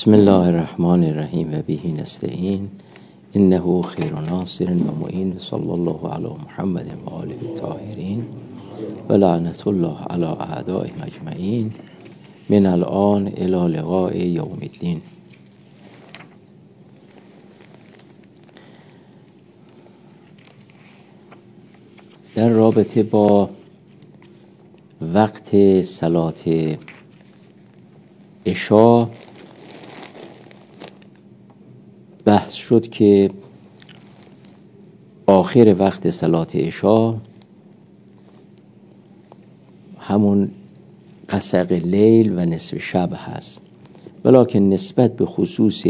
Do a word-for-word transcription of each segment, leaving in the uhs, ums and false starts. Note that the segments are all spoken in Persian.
بسم الله الرحمن الرحیم و به نستعین انه خیر ناصر و معین صلی الله علی محمد و آله الطاهرین و لعنت الله علی اعدائهم اجمعین من الان الی لقاء یوم الدین. در رابطه با وقت صلات عشا بحث شد که آخر وقت صلات عشا همون قسق لیل و نصف شب هست، ولکن نسبت به خصوص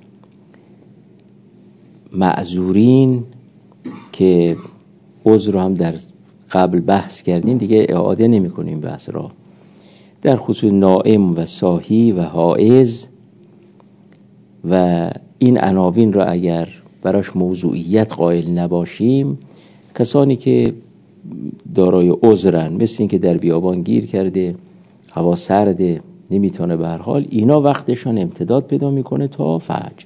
معذورین که عذر رو هم در قبل بحث کردیم دیگه اعاده نمی کنیم بحث را، در خصوص نائم و صاحی و حائض و این عناوین را اگر براش موضوعیت قائل نباشیم، کسانی که دارای عذرن مثل این که در بیابان گیر کرده، هوا سرده، نمیتونه به هر حال، اینا وقتشان امتداد پیدا میکنه تا فجر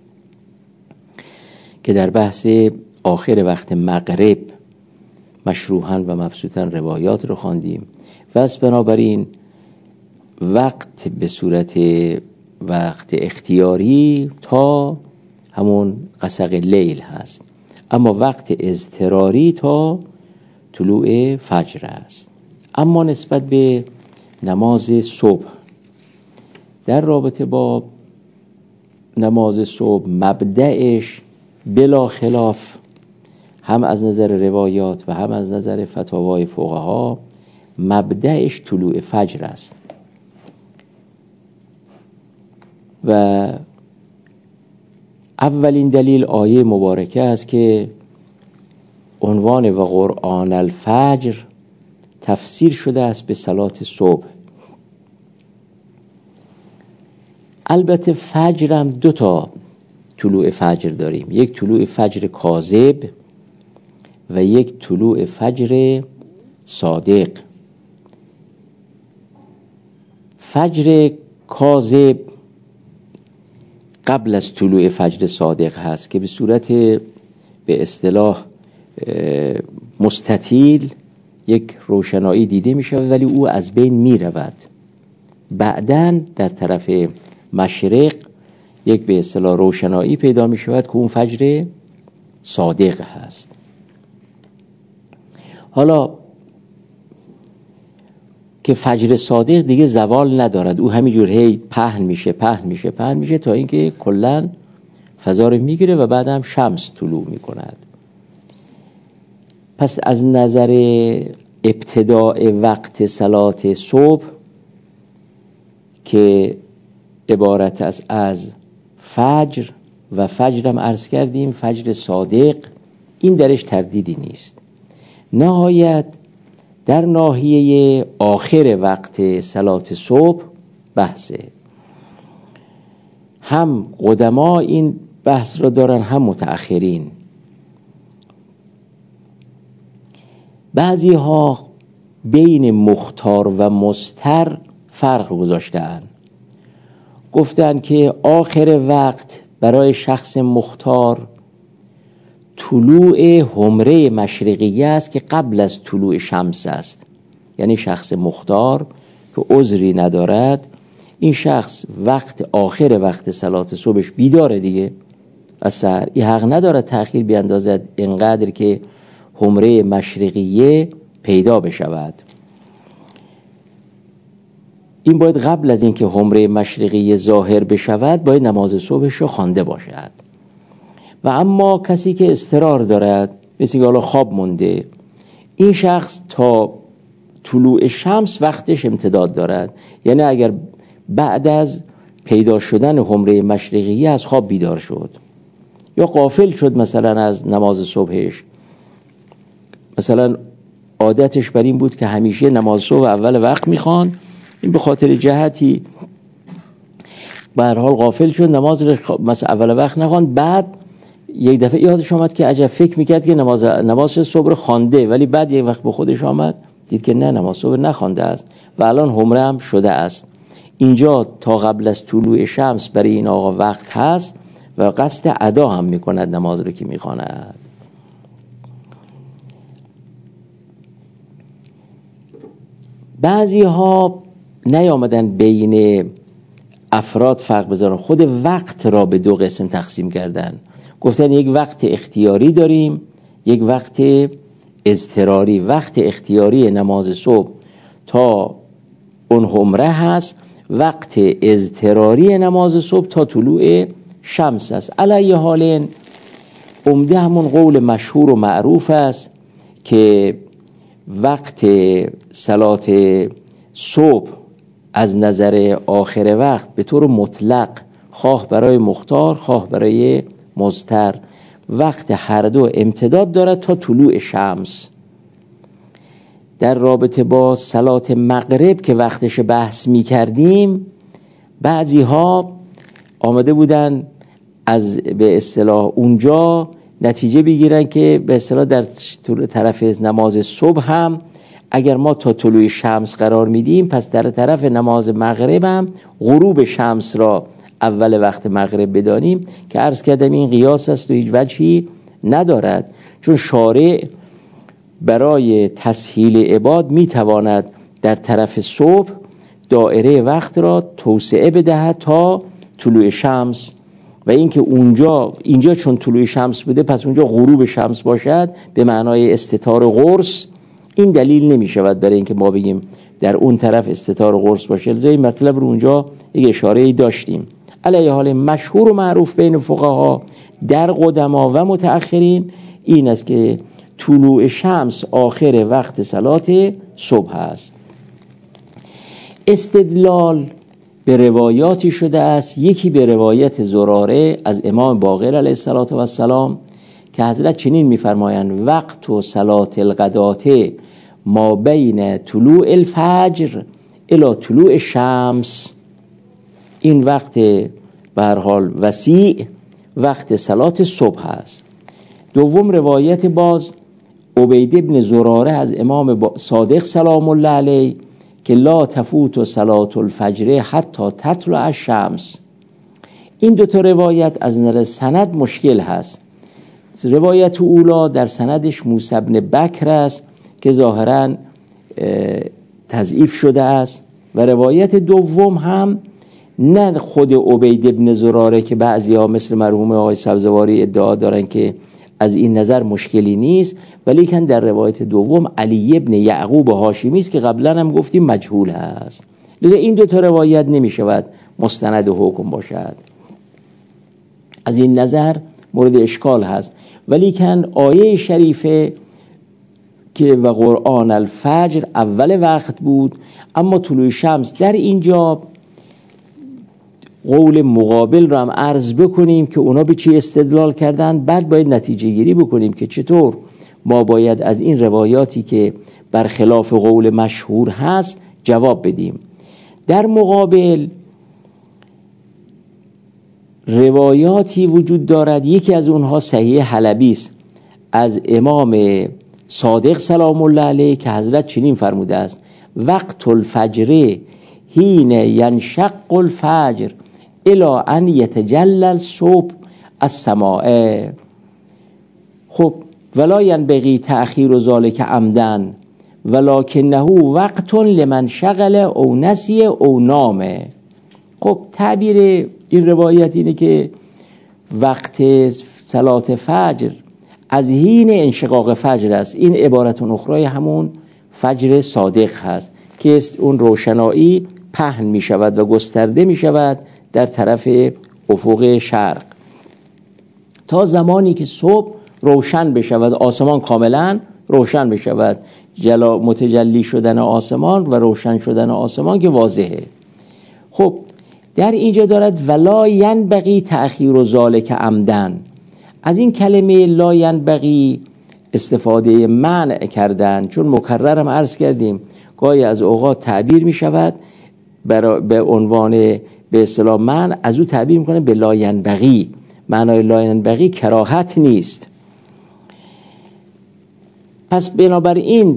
که در بحث آخر وقت مغرب مشروحاً و مبسوطاً روایات رو خواندیم. پس بنابراین وقت به صورت وقت اختیاری تا همون قسق لیل هست، اما وقت اضطراری تا طلوع فجر است. اما نسبت به نماز صبح، در رابطه با نماز صبح مبدأش بلا خلاف هم از نظر روایات و هم از نظر فتاوای فقها مبدأش طلوع فجر است و اولین دلیل آیه مبارکه است که عنوان و قرآن الفجر تفسیر شده است به صلات صبح. البته فجر هم دو تا طلوع فجر داریم، یک طلوع فجر کاذب و یک طلوع فجر صادق. فجر کاذب قبل از طلوع فجر صادق هست که به صورت به اصطلاح مستطیل یک روشنایی دیده می شود ولی او از بین می رود. بعداً در طرف مشرق یک به اصطلاح روشنایی پیدا می شود که اون فجر صادق هست. حالا که فجر صادق دیگه زوال ندارد، او همینجور هی پهن میشه پهن میشه پهن میشه تا اینکه کلاً فضا رو میگیره و بعد هم شمس طلوع میکند. پس از نظر ابتداء وقت صلات صبح که عبارت است از فجر و فجر هم عرض کردیم فجر صادق، این درش تردیدی نیست. نهایت در ناحیه آخر وقت صلات صبح بحثه، هم قدما این بحث را دارن هم متأخرین. بعضی ها بین مختار و مستر فرق گذاشتن، گفتن که آخر وقت برای شخص مختار طلوع حمره مشرقیه است که قبل از طلوع شمس است. یعنی شخص مختار که عذری ندارد، این شخص وقت آخر وقت صلات صبحش بیداره دیگه از سحر، این حق ندارد تأخیر بیاندازد اینقدر که حمره مشرقیه پیدا بشود. این باید قبل از اینکه حمره مشرقیه ظاهر بشود باید نماز صبحش رو خوانده باشد. و اما کسی که اضطرار دارد، مثل که حالا خواب مونده، این شخص تا طلوع شمس وقتش امتداد دارد. یعنی اگر بعد از پیدا شدن حمره مشرقیه از خواب بیدار شد یا غافل شد مثلا از نماز صبحش، مثلا عادتش بر این بود که همیشه نماز صبح اول وقت میخوان، این به خاطر جهتی به هر حال غافل شد نماز مثلا اول وقت نخوان، بعد یک دفعه یادش آمد که عجب فکر میکرد که نماز نماز صبح خوانده، ولی بعد یک وقت به خودش آمد دید که نه نماز صبح نخوانده است و الان حمره هم شده است. اینجا تا قبل از طلوع شمس برای این آقا وقت هست و قصد ادا هم میکند نماز رو که میخواند. بعضی ها نیامدن بین افراد فرق بذارن، خود وقت را به دو قسم تقسیم کردن. گفتن یک وقت اختیاری داریم، یک وقت اضطراری. وقت اختیاری نماز صبح تا اون همره هست، وقت اضطراری نماز صبح تا طلوع شمس است. علی حال عمده همون قول مشهور و معروف است که وقت صلات صبح از نظر آخر وقت به طور مطلق، خواه برای مختار خواه برای مضطر، وقت هر دو امتداد دارد تا طلوع شمس. در رابطه با صلات مغرب که وقتش بحث می کردیم، بعضی ها آمده بودن از به اصطلاح اونجا نتیجه بگیرن که به اصطلاح در طرف نماز صبح هم اگر ما تا طلوع شمس قرار میدیم، پس در طرف نماز مغرب هم غروب شمس را اول وقت مغرب بدانیم، که عرض کردم این قیاس است و هیچ وجهی ندارد، چون شارع برای تسهیل عباد میتواند در طرف صبح دایره وقت را توسعه بدهد تا طلوع شمس، و اینکه اونجا اینجا چون طلوع شمس بوده پس اونجا غروب شمس باشد به معنای استتار قرص، این دلیل نمی شود برای اینکه ما بگیم در اون طرف استتار قرص باشه. لذا این مطلب رو اونجا یک اشاره‌ای داشتیم. علیه حال مشهور و معروف بین فقها در قدما و متأخرین این است که طلوع شمس آخر وقت صلات صبح است. استدلال به روایاتی شده است، یکی به روایت زراره از امام باقر علیه السلام که حضرت چنین می‌فرمایند: وقت و صلات الغدات ما بین طلوع الفجر الی طلوع شمس. این وقت به هر حال وسیع وقت صلات صبح است. دوم روایت باز عبید ابن زراره از امام صادق سلام الله علیه که لا تفوت صلات الفجر حتی تطلع الشمس. این دو تا روایت از نظر سند مشکل هست. روایت اولا در سندش موسی بن بکر است که ظاهراً تضعیف شده است، و روایت دوم هم نه خود عبید ابن زراره که بعضی‌ها مثل مرحوم آقای سبزواری ادعا دارن که از این نظر مشکلی نیست، ولیکن در روایت دوم علی ابن یعقوب هاشمی است که قبلا هم گفتیم مجهول است. لذا این دو تا روایت نمی شود مستند حکم باشد. از این نظر مورد اشکال هست. ولیکن آیه شریفه که و قرآن الفجر اول وقت بود، اما طلوع شمس در اینجا قول مقابل رو هم عرض بکنیم که اونا به چی استدلال کردن، بعد باید نتیجه گیری بکنیم که چطور ما باید از این روایاتی که برخلاف قول مشهور هست جواب بدیم. در مقابل روایاتی وجود دارد، یکی از اونها صحیح حلبی است از امام صادق سلام الله علیه که حضرت چنین فرموده است: وقت الفجر حین ینشق الفجر الی ان یتجلی الصبح السماء. خب ولا ینبغی تأخیر ذلک عمدا ولکنه وقت لمن شغل او نسی او نام. خب تعبیر این روایت اینه که وقت صلات فجر از حین انشقاق فجر است. این عبارت اخرى همون فجر صادق هست که اون روشنایی پهن می شود و گسترده می شود در طرف افق شرق تا زمانی که صبح روشن بشود، آسمان کاملا روشن بشود. جلا متجلی شدن آسمان و روشن شدن آسمان که واضحه. خب در اینجا دارد ولا ینبغی تأخیر ذلک عمدن. از این کلمه لا ینبغی استفاده منع کردن، چون مکررم عرض کردیم گاهی از اوقات تعبیر می شود به عنوان به اصطلاح منع، از او تعبیر میکنه به لا ینبغی. معنای لا ینبغی کراهت نیست. پس بنابراین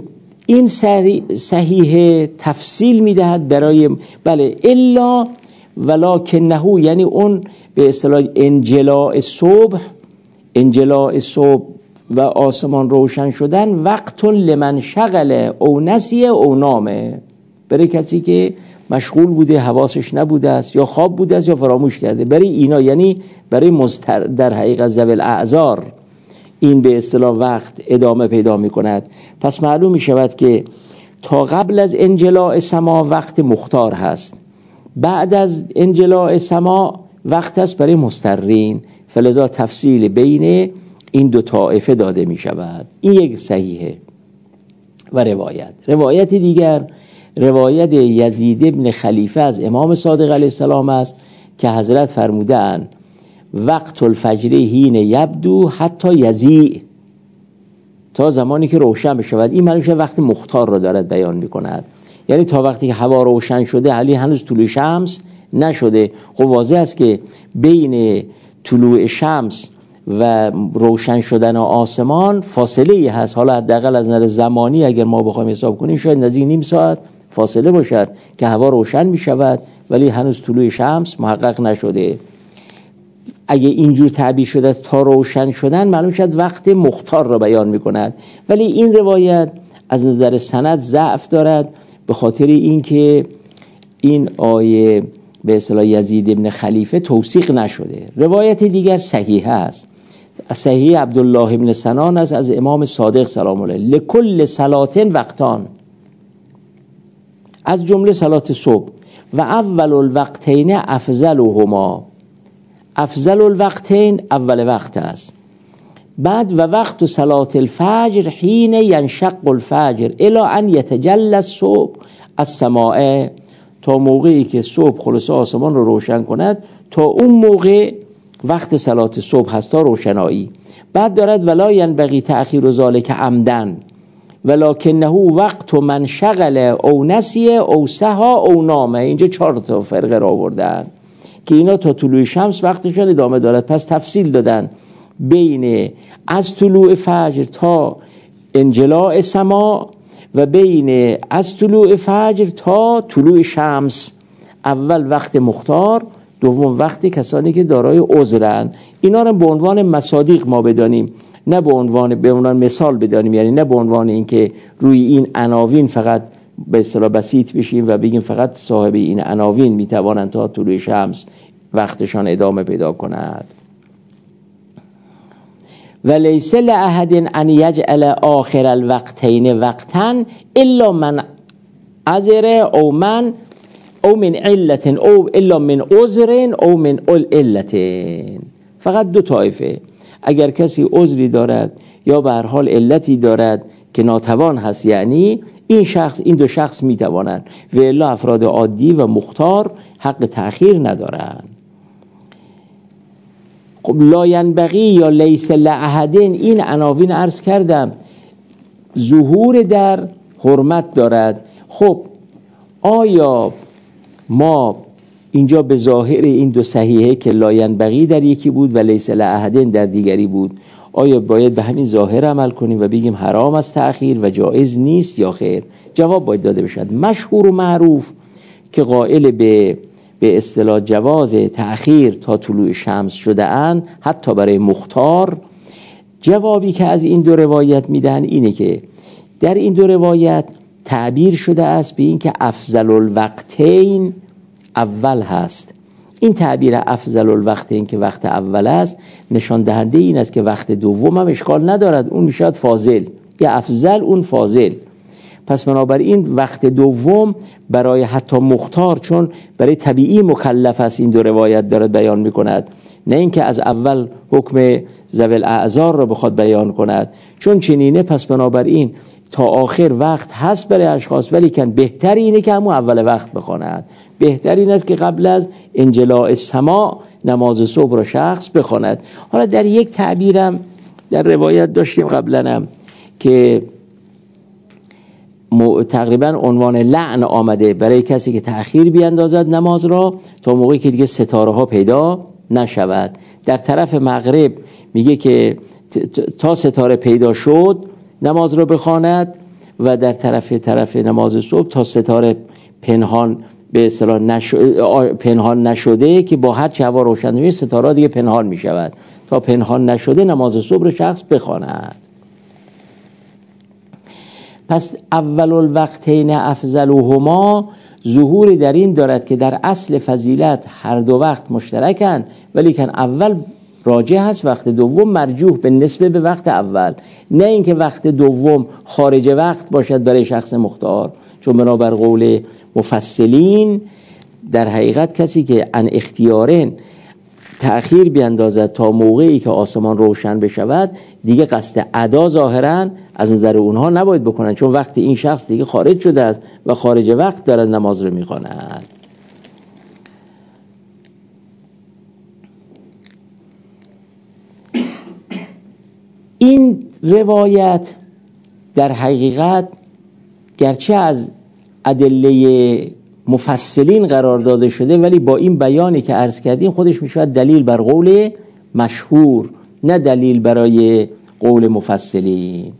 این صحیح تفصیل میدهد برای بله الا ولکنه، یعنی اون به اصطلاح انجلاء صبح، انجلاء صبح و آسمان روشن شدن وقت لمن شغل او نسی او نامه، برای کسی که مشغول بوده، حواسش نبوده است، یا خواب بوده است یا فراموش کرده. برای اینا یعنی برای مستر در حقیقت ذوی الاعذار این به اصطلاح وقت ادامه پیدا می کند. پس معلوم می شود که تا قبل از انجلاء سما وقت مختار هست، بعد از انجلاء سما وقت است برای مسترین، فلذا تفصیل بین این دو طائفه داده می شود. این یک صحیحه و روایت. روایت دیگر روایت یزید ابن خلیفه از امام صادق علیه السلام است که حضرت فرمودند وقت الفجر حین یبدو حتی یزیع، تا زمانی که روشن بشود. این معنیش وقت مختار را دارد بیان می کند، یعنی تا وقتی که هوا روشن شده حالی هنوز طلوع شمس نشده. خب واضح است که بین طلوع شمس و روشن شدن آسمان فاصله ای هست. حالا حداقل از نظر زمانی اگر ما بخوایم حساب کنیم شاید نزدیک نیم ساعت فاصله باشد که هوا روشن می شود ولی هنوز طلوع شمس محقق نشده. اگه اینجور تعبیر شده تا روشن شدن معلوم شد وقت مختار را بیان می کند. ولی این روایت از نظر سند ضعف دارد به خاطر اینکه این آیه به اصطلاح یزید ابن خلیفه توثیق نشده. روایت دیگر صحیح است، صحیح عبدالله ابن سنان است از امام صادق سلام الله علیه، لکل صلات وقتان، از جمله صلات صبح، و اول الوقتین افضلهما، افضل الوقتین اول وقت است. بعد و وقت صلات الفجر حین ینشق الفجر الی ان یتجلی الصبح السماء، تا موقعی که صبح خلاص آسمان رو روشن کند تا اون موقع وقت صلات صبح هست تا روشنایی. بعد دارد ولا ینبغی تأخیر ذلک عمدن ولکنه وقت من شغل او نسی او سها او نامه. اینجا چهار تا فرقه را آوردن که اینا تا طلوع شمس وقتشون ادامه دارد. پس تفصیل دادن بین از طلوع فجر تا انجلاء سما و بین از طلوع فجر تا طلوع شمس. اول وقت مختار، دوم وقت کسانی که دارای عذرن. اینا رو به عنوان مصادیق ما بدانیم، نه به عنوان به عنوان مثال بدانیم، یعنی نه به عنوان اینکه روی این عناوین فقط به اصطلاح بسیط بشیم و بگیم فقط صاحب این عناوین میتوانند تا طلوع شمس وقتشان ادامه پیدا کند. ولیس لأحد ان یجعل آخر الوقتین وقتا الا من عذر او من او من علت او الا من عذر او من علت. فقط دو طایفه، اگر کسی عذری دارد یا به هر حال علتی دارد که ناتوان هست، یعنی این شخص این دو شخص میتوانند، و الا افراد عادی و مختار حق تأخیر ندارند. خب لا ینبغی یا لیس لأحدین، این عناوین عرض کردم ظهور در حرمت دارد. خب آیا ما اینجا به ظاهر این دو صحیحه که لا ینبغی در یکی بود و لیس لأحدین در دیگری بود، آیا باید به همین ظاهر عمل کنیم و بگیم حرام است تأخیر و جایز نیست یا خیر؟ جواب باید داده بشد. مشهور و معروف که قائل به به اصطلاح جواز تأخیر تا طلوع شمس شده اند حتی برای مختار، جوابی که از این دو روایت میدن اینه که در این دو روایت تعبیر شده است به این که افضل الوقتین اول هست. این تعبیر افضل الوقتین که وقت اول است نشان دهنده این است که وقت دوم هم اشکال ندارد، اون میشود فاضل، یا افضل اون فاضل. پس بنابراین وقت دوم برای حتی مختار، چون برای طبیعی مکلف است، این دو روایت دارد بیان میکند، نه اینکه از اول حکم ذوی الاعذار را بخواد بیان کند. چون چنینه پس بنابراین تا آخر وقت هست برای اشخاص، ولی کن بهتر اینه که همون اول وقت بخواند. بهتر این است که قبل از انجلاء سما نماز صبح را شخص بخواند. حالا در یک تعبیرم در روایت داشتیم قبلنم که تقریبا عنوان لعن آمده برای کسی که تأخیر بیاندازد نماز را تا موقعی که دیگه ستاره ها پیدا نشود. در طرف مغرب میگه که تا ستاره پیدا شد نماز را بخواند، و در طرف طرف نماز صبح تا ستاره پنهان به اصطلاح نش... پنهان نشده که با هر چه هوا روشن میشه ستاره دیگه پنهان میشود، تا پنهان نشده نماز صبح رو شخص بخواند. پس اول الوقتین افضلهما ظهوری در این دارد که در اصل فضیلت هر دو وقت مشترکن، ولی کن اول راجع هست، وقت دوم مرجوح به نسبه به وقت اول، نه اینکه وقت دوم خارج وقت باشد برای شخص مختار. چون بنابر قول مفصلین در حقیقت کسی که ان اختیارن تأخیر بیندازد تا موقعی که آسمان روشن بشود دیگه قصد ادا ظاهرا از نظر اونها نباید بکنن، چون وقت این شخص دیگه خارج شده است و خارج وقت دارد نماز رو میخواند. این روایت در حقیقت گرچه از ادله مفصلین قرار داده شده، ولی با این بیانی که عرض کردیم خودش میشود دلیل بر قول مشهور، نه دلیل برای قول مفصلین.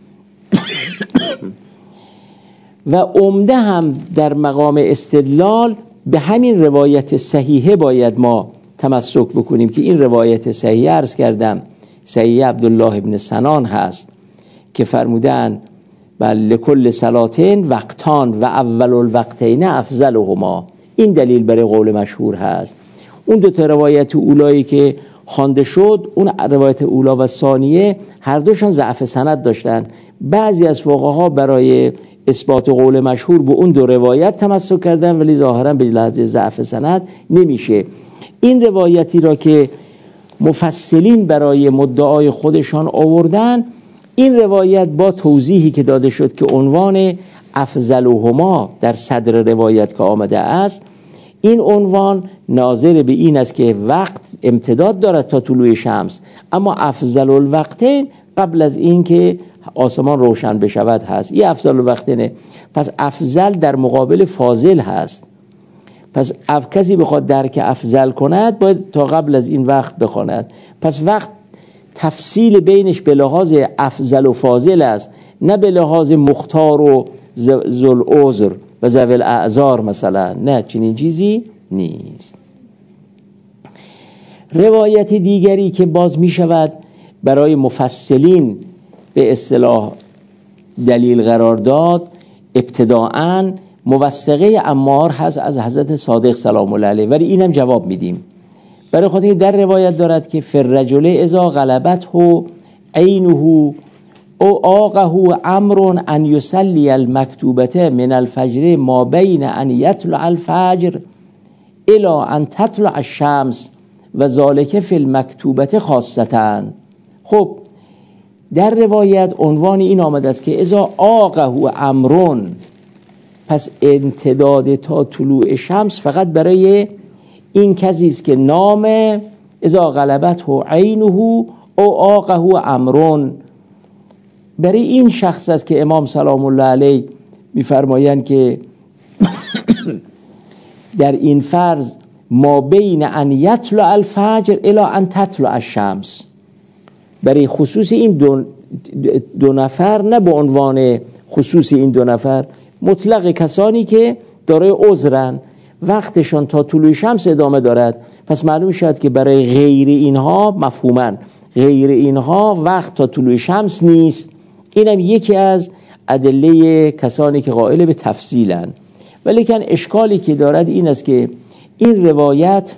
و عمده هم در مقام استدلال به همین روایت صحیحه باید ما تمسک بکنیم که این روایت صحیحه عرض کردم صحیح عبدالله ابن سنان هست که فرمودن بل لکل صلاتین وقتان و اول الوقتین افضلهما. این دلیل برای قول مشهور هست. اون دو تا روایت اولایی که خوانده شد، اون روایت اولا و ثانیه، هر دوشان ضعف سند داشتن. بعضی از فقها برای اثبات قول مشهور به اون دو روایت تمسک کردن، ولی ظاهرا به لحاظ ضعف سند نمیشه. این روایتی را که مفصلین برای مدعای خودشان آوردن، این روایت با توضیحی که داده شد که عنوان افضلهما در صدر روایت که آمده است، این عنوان ناظر به این است که وقت امتداد دارد تا طلوع شمس، اما افضل الوقتین قبل از این که آسمان روشن بشود هست. این افضل الوقتینه. پس افضل در مقابل فاضل هست. پس اف کسی بخواد درک افضل کند باید تا قبل از این وقت بخواند. پس وقت تفصیل بینش به لحاظ افضل و فاضل است، نه به لحاظ مختار و ذل عذر و ذوی الاعذار مثلا، نه چنین چیزی نیست. روایت دیگری که باز می شود برای مفصلین به اصطلاح دلیل قرار داد، ابتداعاً موثقه عمار هست از حضرت صادق سلام الله علیه، ولی اینم جواب میدیم. برای خاطر در روایت دارد که فر رجل اذا غلبته عینه او آقه امر ان یصلی المکتوبه من الفجر ما بین ان یطلع الفجر الی ان تطلع الشمس و ذالک فی المکتوبه خاصتا. خب در روایت عنوان این آمده است که اذا آقه امر، پس امتداد تا طلوع شمس فقط برای این کسی است که نام اذا غلبته عینه او آقه امر، برای این شخص است که امام سلام الله علیه می‌فرمایند که در این فرض ما بین ان یطلع الفجر الی ان تطلع الشمس، برای خصوص این دو, دو نفر، نه به عنوان خصوص این دو نفر، مطلق کسانی که دارای عذرن وقتشان تا طلوع شمس ادامه دارد. پس معلوم شد که برای غیر اینها مفهوماً غیر اینها وقت تا طلوع شمس نیست. اینم یکی از ادله کسانی که قائل به تفصیلن. ولیکن اشکالی که دارد این است که این روایت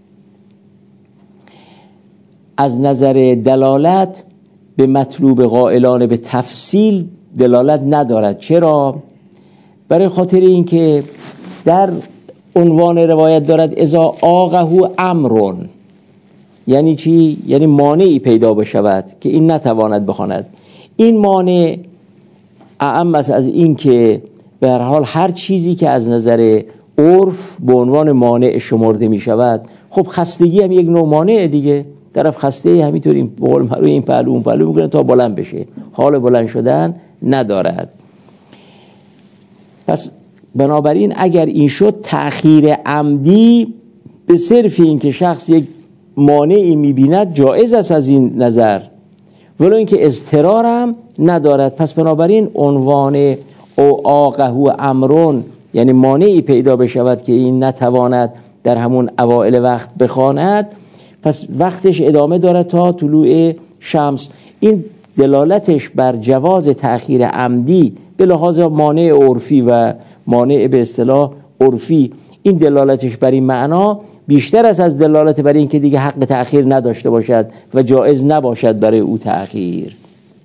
از نظر دلالت به مطلوب قائلان به تفصیل دلالت ندارد. چرا؟ برای خاطر اینکه در عنوان روایت دارد اذا آقه امرون، یعنی چی؟ یعنی مانعی پیدا بشود که این نتواند بخواند. این مانع اعم است از این که به هر حال هر چیزی که از نظر عرف به عنوان مانع شمرده می شود، خب خستگی هم یک نوع مانع دیگه. طرف خسته همینطور این بقول مرو این پهلو اون پهلو میکنه تا بلند بشه، حال بلند شدن ندارد. پس بنابراین اگر این شد تأخیر عمدی به صرف این که شخص یک مانعی میبیند جایز است از این نظر، ولو اینکه اضطرارم ندارد. پس بنابراین عنوان او آقهو امرون، یعنی مانعی پیدا بشود که این نتواند در همون اوائل وقت بخواند، پس وقتش ادامه دارد تا طلوع شمس. این دلالتش بر جواز تأخیر عمدی به لحاظ مانع عرفی و مانع به اصطلاح عرفی، این دلالتش بر این معنا بیشتر است از دلالت بر این که دیگه حق تأخیر نداشته باشد و جایز نباشد برای او تأخیر.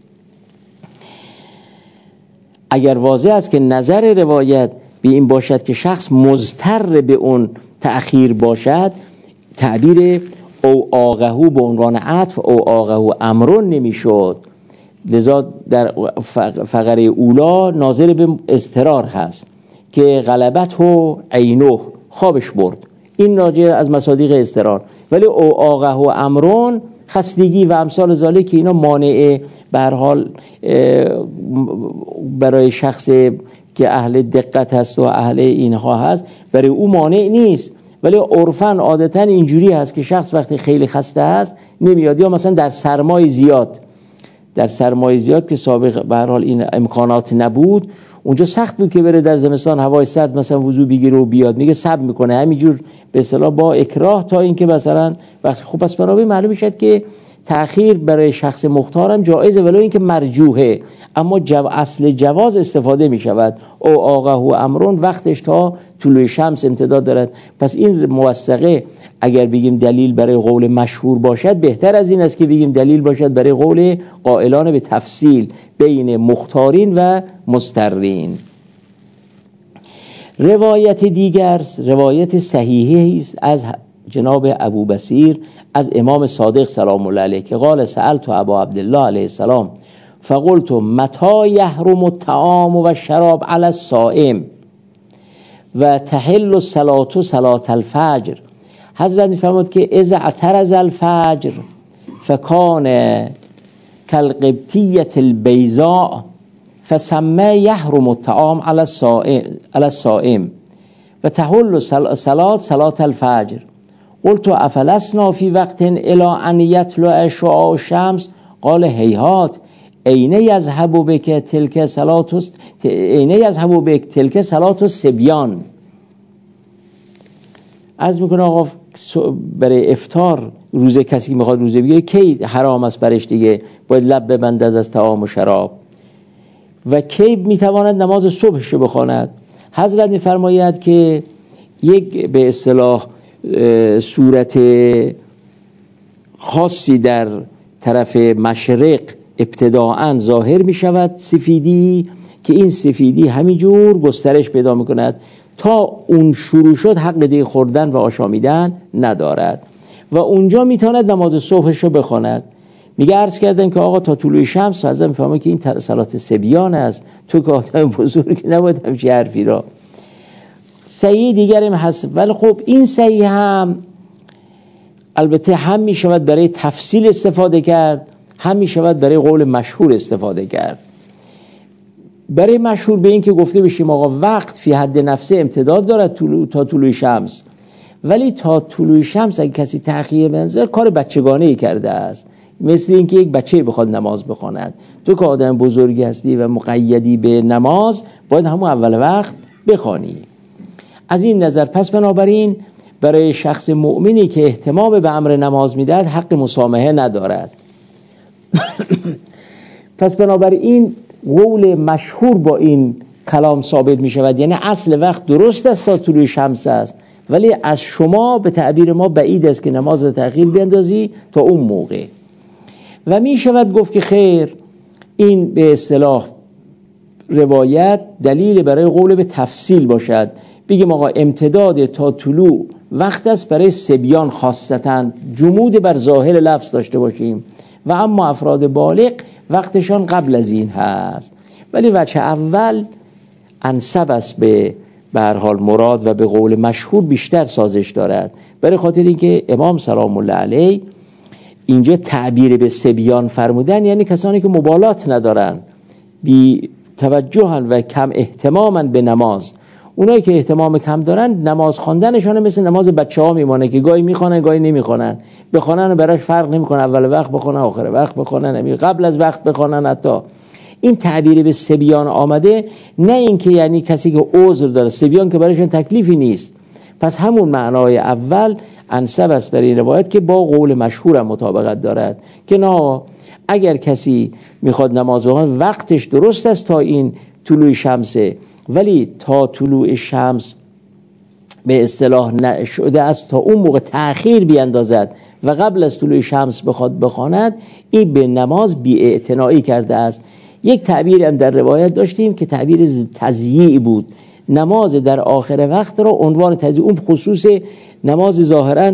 اگر واضح است که نظر روایت به این باشد که شخص مضطر به اون تأخیر باشد، تعبیر او آقهو به عنوان عطف او آقهو امرون نمیشد، لذا در فقره اولا ناظر به اضطرار هست که غلبت و عینه، خوابش برد، این ناجر از مصادیق اضطرار. ولی او آقهو امرون خستگی و امثال ذالک که اینا مانع به هر حال برای شخص که اهل دقت هست و اهل اینها هست برای او مانع نیست، ولی عرفاً عادتاً اینجوری هست که شخص وقتی خیلی خسته است نمیاد، یا مثلا در سرمای زیاد در سرمای زیاد که سابق به هر حال این امکانات نبود، اونجا سخت بود که بره در زمستان هوای سرد مثلا وضو بگیره و بیاد، میگه صبر میکنه همینجور به اصطلاح با اکراه تا اینکه مثلا وقتی خوب پس بنابراین معلوم میشه که تأخیر برای شخص مختارم جایزه ولو اینکه مرجوحه، اما جو اصل جواز استفاده میشود. او آقهو امرون وقتش تا طلوع شمس امتداد دارد. پس این موثقه اگر بگیم دلیل برای قول مشهور باشد بهتر از این است که بگیم دلیل باشد برای قول قائلان به تفصیل بین مختارین و مضطرین. روایت دیگر روایت صحیحی است از جناب ابو بصیر از امام صادق سلام الله علیه که قال سألت ابا عبدالله علیه السلام فقلت متى يحرم الطعام و شراب علی الصائم و تحل الصلاة صلاة الفجر. حضرت میفرمود که اذا اعترض الفجر فکان کالقبطیة البیضاء فسمى يحرم الطعام على الصائم و تحل صلاة صلاة الفجر. قلت افلسنا في وقت الى ان يطلع شعاع الشمس قال هیهات اینه یذهب بک تلک صلاة اینه یذهب بک تلک صلاة الصبیان. عرض میکنه آقا برای افطار روزه کسی که میخواد روزه بگیره کی حرام است برش دیگه، باید لب ببنده از طعام و شراب، و کی میتواند نماز صبحش رو بخواند. حضرت میفرماید که یک به اصطلاح صورت خاصی در طرف مشرق ابتداعاً ظاهر می شود سفیدی، که این سفیدی همینجور گسترش پیدا می کند تا اون شروع شد حق دیگه خوردن و آشامیدن ندارد و اونجا می تواند نماز صبحش رو بخواند. میگه عرض کردن که آقا تا طلوع شمس حضرت می فهمه که این صلات صبیان است، تو که آدم بزرگی نباید همچی حرفی را. صحیح دیگر هم هست، ولی خب این صحیح هم البته هم می شود برای تفصیل استفاده کرد، هم می شود برای قول مشهور استفاده کرد. برای مشهور به این که گفته بشیم آقا وقت فی حد نفسه امتداد دارد طلوع تا طلوع شمس، ولی تا طلوع شمس اگه کسی تأخیر بنظر کار بچگانه‌ای کرده است، مثل اینکه یک بچه بخواد نماز بخواند. تو که آدم بزرگی هستی و مقیدی به نماز باید همون اول وقت بخوانی. از این نظر پس بنابراین برای شخص مؤمنی که اهتمام به امر نماز میدهد حق مسامحه ندارد. پس بنابراین قول مشهور با این کلام ثابت می شود، یعنی اصل وقت درست است تا طلوع شمس است، ولی از شما به تعبیر ما بعید است که نماز را تأخیر بیندازی تا اون موقع. و می شود گفت که خیر، این به اصطلاح روایت دلیل برای قول به تفصیل باشد، بگیم آقا امتداد تا طلوع وقت است برای صبیان خاصتاً، جمود بر ظاهر لفظ داشته باشیم، و اما افراد بالغ وقتشان قبل از این هست. ولی وجه اول انسب است به به هر حال مراد و به قول مشهور بیشتر سازش دارد، برای خاطر اینکه امام سلام الله علیه اینجا تعبیر به صبیان فرمودن، یعنی کسانی که مبالات ندارن، بی توجهن و کم اهتمامن به نماز. اونایی که اهتمام کم دارن نماز خواندنشون مثل نماز بچه‌ها میمونه که گاهی میخوانن گاهی نمیخوانن، بخونن براش فرق نمیکنه، اول وقت بخونن آخر وقت بخونن، قبل از وقت بخونن. حتی این تعبیر به سبیان آمده، نه اینکه یعنی کسی که عذر داره، سبیان که برایشون تکلیفی نیست. پس همون معنای اول انسب است برای این روایت که با قول مشهورم مطابقت دارد که نه، اگر کسی میخواد نماز بخونه وقتش درست است تا این طلوع شمسه، ولی تا طلوع شمس به اصطلاح نشده است تا اون موقع تأخیر بیندازد و قبل از طلوع شمس بخواد بخواند، این به نماز بی‌اعتنایی کرده است. یک تعبیر هم در روایت داشتیم که تعبیر تضییع بود، نماز در آخر وقت را عنوان تضییع، اون خصوص نماز ظاهراً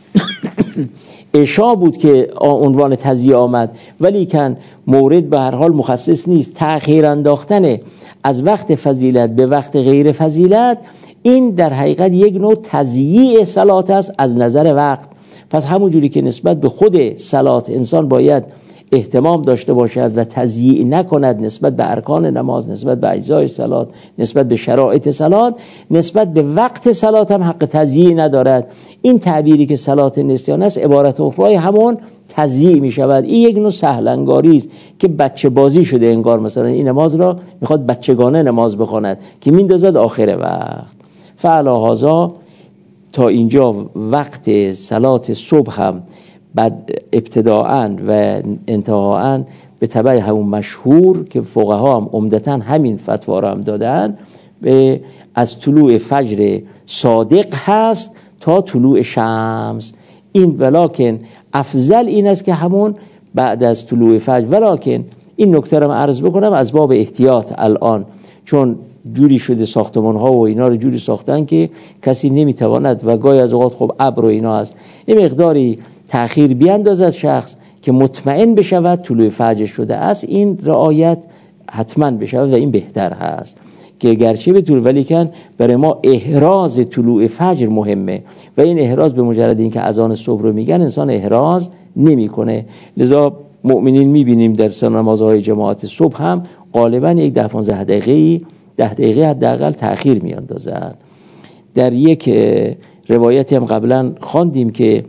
عشا بود که عنوان تضییع آمد، ولی کن مورد به هر حال مخصص نیست. تأخیر انداختن از وقت فضیلت به وقت غیر فضیلت، این در حقیقت یک نوع تضییع صلات است از نظر وقت. پس همون جوری که نسبت به خود صلات انسان باید اهتمام داشته باشد و تضییع نکند نسبت به ارکان نماز، نسبت به اجزای صلات، نسبت به شرایط صلات، نسبت به وقت صلات هم حق تضییع ندارد. این تعبیری که صلات نسیان است عبارت اخرای همون تضییع می شود. این یک نوع سهلنگاری است که بچه بازی شده، انگار مثلا این نماز را میخواد بچگانه نماز بخواند که میندازد آخر وقت. فعلا هذا تا اینجا وقت صلات صبح هم بعد ابتداءً و انتهاءً به تبع همون مشهور که فقها هم عمدتاً همین فتوا را هم دادن، به از طلوع فجر صادق هست تا طلوع شمس. این ولکن افضل این است که همون بعد از طلوع فجر. ولکن این نکته را من عرض بکنم از باب احتیاط الان، چون جوری شده ساختمان ها و اینا رو جوری ساختن که کسی نمیتواند و گاهی از اوقات خب ابر و اینا هست، این مقداری تأخیر بیاندازد شخص که مطمئن بشود طلوع فجر شده است، این رعایت حتما بشود و این بهتر هست که گرچه به طول، ولی کن برای ما احراز طلوع فجر مهمه و این احراز به مجرد این که اذان صبح رو میگن انسان احراز نمیکنه. لذا مؤمنین میبینیم در سن نمازهای جماعت صبح هم غالبا یک ده پانزده دقیقه ده دقیقه حداقل تأخیر میاندازن. در یک روایتی هم قبلا خواندیم که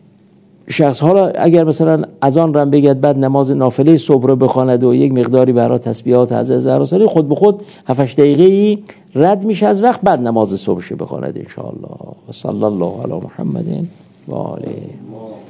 شخص حالا اگر مثلا اذان رو بگید بعد نماز نافله صبح رو بخواند و یک مقداری برای تسبیحات از هزار خود به خود هفت هشت دقیقه رد میشه از وقت، بعد نماز صبحش بخواند ان شاء الله. و صلی الله علی محمد و آله.